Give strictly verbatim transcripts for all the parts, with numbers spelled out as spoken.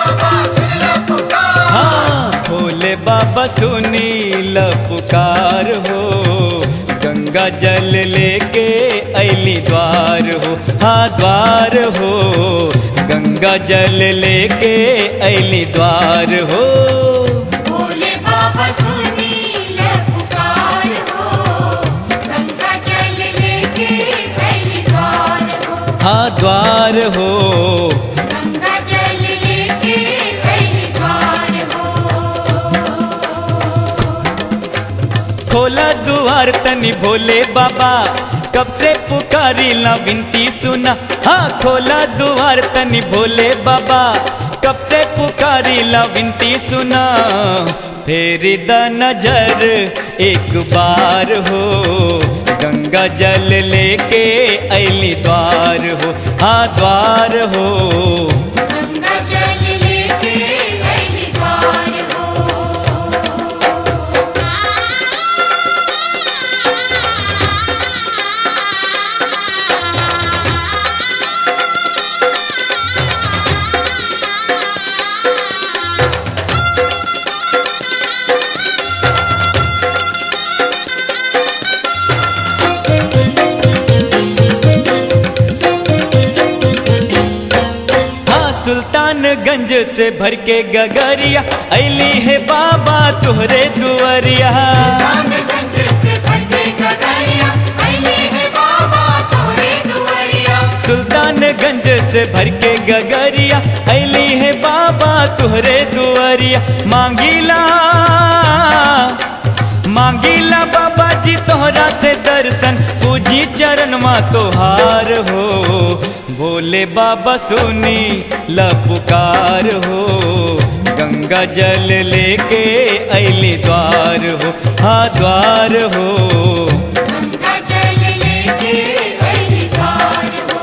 हाँ भोले बाबा सुनी ल पुकार हो, गंगा जल लेके अली द्वार हो। हाँ द्वार हो, गंगा जल लेके अली द्वार हो। भोले बाबा सुनी ल पुकार हो, गंगा जल लेके अली द्वार हो। हाँ द्वार हो, गंगा जल लेके अली द्वार हो। खोला द्वार तनी भोले बाबा, कब से पुकारी ला विनती सुना। हाँ खोला द्वार तनी भोले बाबा, कब से पुकारी ला विनती सुना। फेरी द नजर एक बार हो, गंगा जल लेके अली द्वार हो। हाँ द्वार हो, गंगा जल लेके अली द्वार हो। सुल्तानगंज से भर के गगरिया अली है बाबा तुहरे दुआरिया। सुल्तानगंज से भर के गगरिया अली है बाबा तुहरे दुआरिया। सुल्तानगंज से भर के गगरिया अली है बाबा तुहरे दुआरिया। मांगीला मांगीला बाबा जी तोहरा से दर्शन, पूजी चरण माँ तोहार हो। भोले बाबा सुनी ल पुकार हो, गंगा जल लेके अली द्वार हो। हाँ द्वार हो, गंगा जल लेके अली द्वार हो।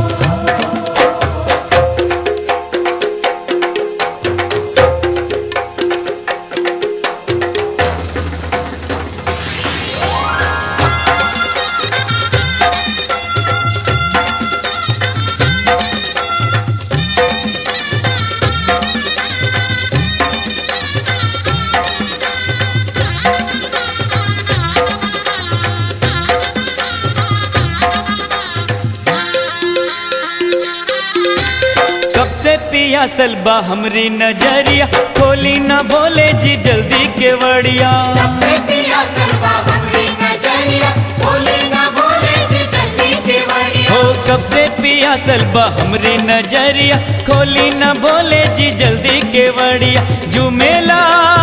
पियासल बा हमरी नजरिया, खोली ना भोले जी जल्दी केवड़िया। सबसे पियासल बा हमरी नजरिया, खोली ना भोले जी जल्दी केवड़िया। हो कब से पियासल बा हमरी नजरिया, खोली ना भोले जी जल्दी केवड़िया। झूमेला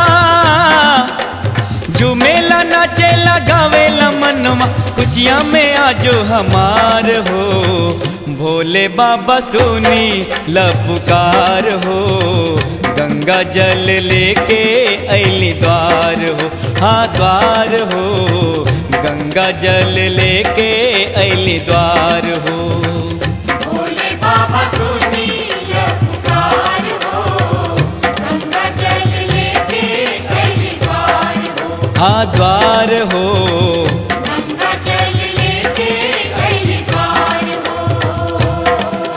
झूमेला नाचेला गावेला मनवा, खुशियाँ में आजो हमार हो। भोले बाबा सुनी ल पुकार हो, गंगा जल लेके अली द्वार हो। हाँ द्वार हो, गंगा जल लेके अली द्वार हो। भोले बाबा सुनी ल पुकार हो, गंगा जल लेके अली द्वार हो। हाँ द्वार हो, गंगा जल लेके अली द्वार हो।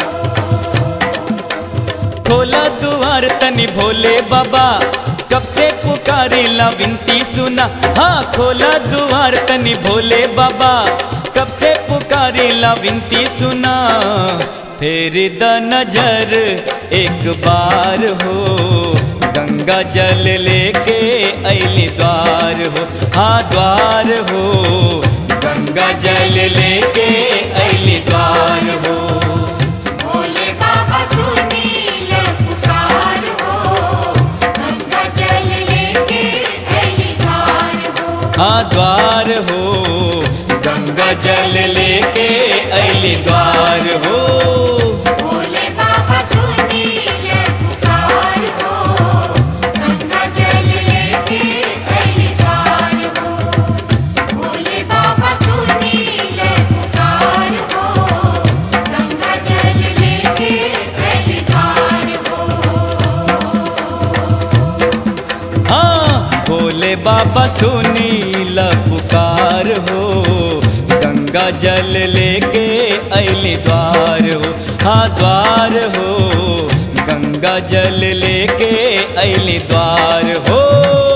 खोला द्वार तनी भोले बाबा, कब से पुकारी ला विनती सुना। हाँ खोला द्वार तनी भोले बाबा, कब से पुकारी ला विनती सुना। फेरी द नजर एक बार हो, गंगा जल लेके अली द्वार हो। हाँ द्वार हो, गंगा जल लेके अली द्वार हो। भोले बाबा सुनी ल पुकार हो, गंगा जल लेके अली द्वार हो। हाँ द्वार हो, गंगा जल लेके अली द्वार हो। भोले बाबा सुनी ल पुकार हो, गंगा जल लेके अली द्वार हो। भोले बाबा सुनी ल पुकार हो, गंगा जल लेके अली द्वार हो। हाँ भोले बाबा सुनी ल पुकार हो, गंगा जल लेके अली द्वार हो। हाँ द्वार हो, गंगा गंगा जल लेके अली द्वार हो।